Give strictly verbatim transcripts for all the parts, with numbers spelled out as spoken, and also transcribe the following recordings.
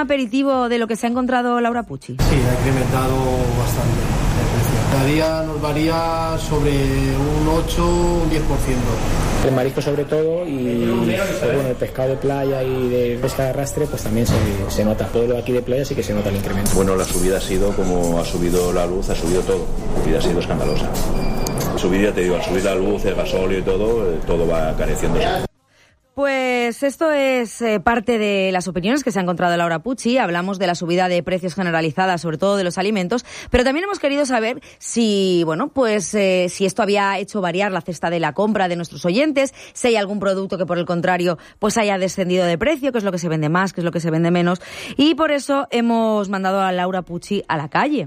aperitivo de lo que se ha encontrado Laura Pucci? Sí, ha incrementado bastante el precio. Cada día nos varía sobre un ocho, un diez por ciento. El marisco sobre todo y bueno, el pescado de playa y de pesca de arrastre pues también se, se nota. Todo lo de aquí de playa sí que se nota el incremento. Bueno, la subida ha sido como ha subido la luz, ha subido todo. La subida ha sido escandalosa. Subir, ya te digo, al subir la luz, el gasóleo y todo, todo va encareciéndose. Pues esto es eh, parte de las opiniones que se ha encontrado Laura Pucci. Hablamos de la subida de precios generalizada, sobre todo de los alimentos, pero también hemos querido saber si, bueno, pues eh, si esto había hecho variar la cesta de la compra de nuestros oyentes, si hay algún producto que por el contrario pues haya descendido de precio, qué es lo que se vende más, qué es lo que se vende menos, y por eso hemos mandado a Laura Pucci a la calle.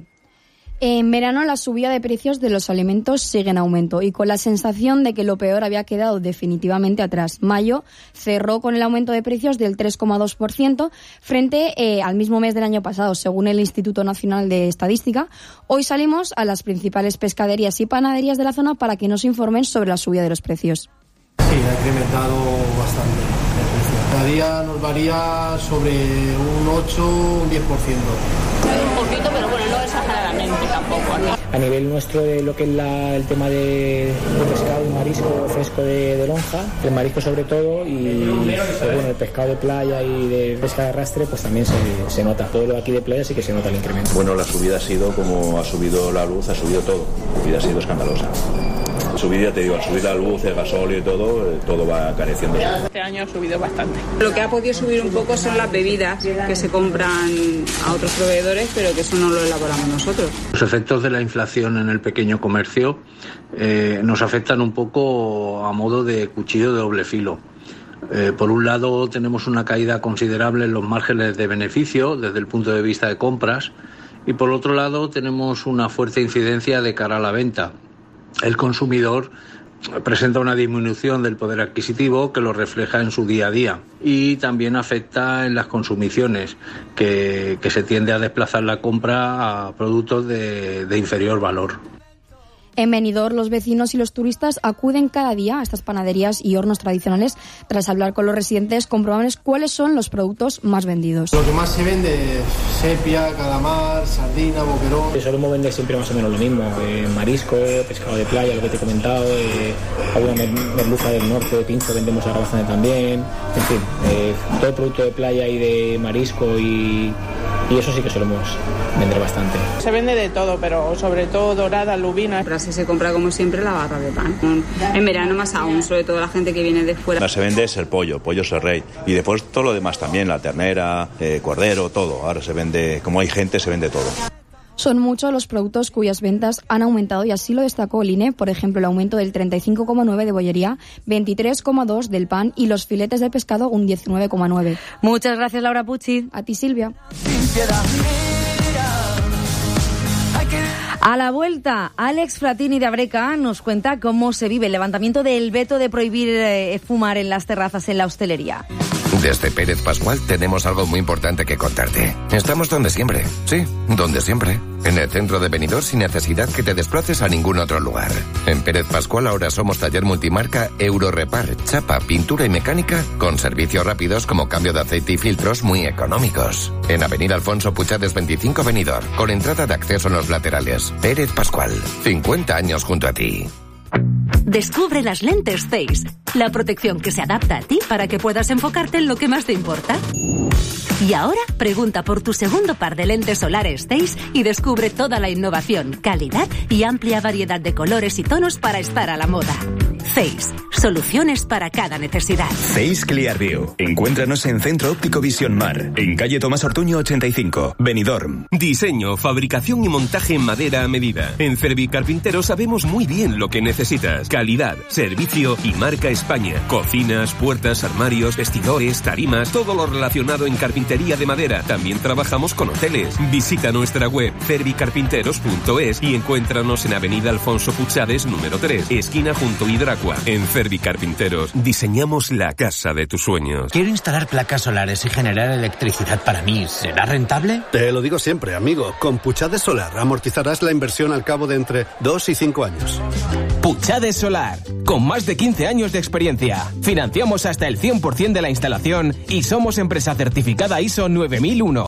En verano la subida de precios de los alimentos sigue en aumento y con la sensación de que lo peor había quedado definitivamente atrás. Mayo cerró con el aumento de precios del tres coma dos por ciento frente eh, al mismo mes del año pasado, según el Instituto Nacional de Estadística. Hoy salimos a las principales pescaderías y panaderías de la zona para que nos informen sobre la subida de los precios. Sí, ha incrementado bastante el precio. Cada día nos varía sobre un ocho, un diez por ciento. Un poquito, pero bueno, no exageradamente tampoco. A nivel nuestro de lo que es la, el tema de, de pescado y marisco fresco de, de lonja, el marisco sobre todo y pues bueno, el pescado de playa y de pesca de arrastre pues también se, se nota. Todo lo de aquí de playa sí que se nota el incremento. Bueno, la subida ha sido como ha subido la luz, ha subido todo. La subida ha sido escandalosa. Subir, ya te digo, al subir la luz, el gasóleo y todo, todo va encareciéndose. Este año ha subido bastante. Lo que ha podido subir un poco son las bebidas que se compran a otros proveedores, pero que eso no lo elaboramos nosotros. Los efectos de la inflación en el pequeño comercio eh, nos afectan un poco a modo de cuchillo de doble filo. Eh, por un lado tenemos una caída considerable en los márgenes de beneficio desde el punto de vista de compras y por otro lado tenemos una fuerte incidencia de cara a la venta. El consumidor presenta una disminución del poder adquisitivo que lo refleja en su día a día y también afecta en las consumiciones, que, que se tiende a desplazar la compra a productos de, de inferior valor. En Benidorm, los vecinos y los turistas acuden cada día a estas panaderías y hornos tradicionales. Tras hablar con los residentes, comprobamos cuáles son los productos más vendidos. Lo que más se vende es sepia, calamar, sardina, boquerón. Solemos vender siempre más o menos lo mismo, eh, marisco, pescado de playa, lo que te he comentado, eh, alguna merluza del norte, de pincho vendemos ahora bastante también, en fin, eh, todo producto de playa y de marisco y... Y eso sí que solemos vender bastante. Se vende de todo, pero sobre todo dorada, lubina. Pero así se compra como siempre la barra de pan. En verano más aún, sobre todo la gente que viene de fuera. Lo que se vende es el pollo, pollo es el rey. Y después todo lo demás también, la ternera, eh, cordero, todo. Ahora se vende, como hay gente, se vende todo. Son muchos los productos cuyas ventas han aumentado y así lo destacó el I N E, por ejemplo, el aumento del treinta y cinco coma nueve de bollería, veintitrés coma dos del pan y los filetes de pescado un diecinueve coma nueve. Muchas gracias, Laura Pucci. A ti, Silvia. A la vuelta, Alex Fratini de Abreca nos cuenta cómo se vive el levantamiento del veto de prohibir eh, fumar en las terrazas en la hostelería. Desde Pérez Pascual tenemos algo muy importante que contarte. Estamos donde siempre, sí, donde siempre. En el centro de Benidorm sin necesidad que te desplaces a ningún otro lugar. En Pérez Pascual ahora somos taller multimarca Eurorepar, chapa, pintura y mecánica con servicios rápidos como cambio de aceite y filtros muy económicos. En Avenida Alfonso Puchades veinticinco Benidorm, con entrada de acceso en los laterales. Pérez Pascual, cincuenta años junto a ti. Descubre las lentes Zeiss, la protección que se adapta a ti para que puedas enfocarte en lo que más te importa. Y ahora pregunta por tu segundo par de lentes solares Zeiss y descubre toda la innovación, calidad y amplia variedad de colores y tonos para estar a la moda. Zeiss, soluciones para cada necesidad. Zeiss Clearview. Encuéntranos en Centro Óptico Visión Mar, en calle Tomás Ortuño ochenta y cinco, Benidorm. Diseño, fabricación y montaje en madera a medida. En Cervi Carpinteros sabemos muy bien lo que necesitas. Calidad, servicio y marca España. Cocinas, puertas, armarios, vestidores, tarimas, todo lo relacionado en carpintería de madera. También trabajamos con hoteles. Visita nuestra web cervicarpinteros punto es y encuéntranos en Avenida Alfonso Puchades número tres, esquina junto a Hidracua. En Cervi Carpinteros diseñamos la casa de tus sueños. Quiero instalar placas solares y generar electricidad para mí. ¿Será rentable? Te lo digo siempre, amigo. Con Puchades Solar amortizarás la inversión al cabo de entre dos y cinco años. Puchades Solar, con más de quince años de experiencia. Financiamos hasta el cien por ciento de la instalación y somos empresa certificada I S O nueve mil uno.